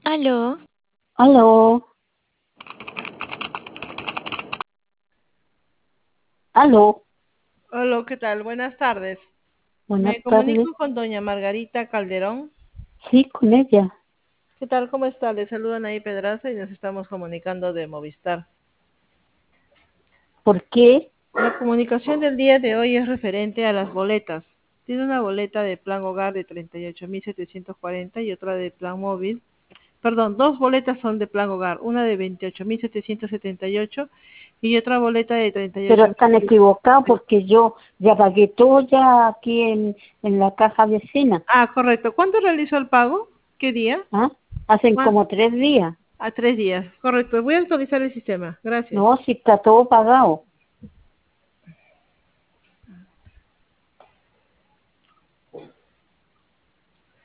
Aló, Aló, aló, Hola, ¿qué tal? Buenas tardes. buenas Me tardes. comunico con doña Margarita Calderón. Sí, con ella. ¿Qué tal? ¿Cómo está? Le saludan ahí Pedraza y nos estamos comunicando de Movistar. ¿Por qué? La comunicación del día de hoy es referente a las boletas. Tiene una boleta de plan hogar de 38.740 y otra de plan móvil. Perdón, dos boletas son de plan hogar, una de 28.778 y otra boleta de Pero están 38.778. equivocados porque yo ya pagué todo ya aquí en la caja vecina. Ah, correcto. ¿Cuándo realizó el pago? ¿Qué día? ¿Ah? Hacen ¿Cuán- como 3 días. A 3 días. Correcto. Voy a actualizar el sistema. Gracias. No, si está todo pagado.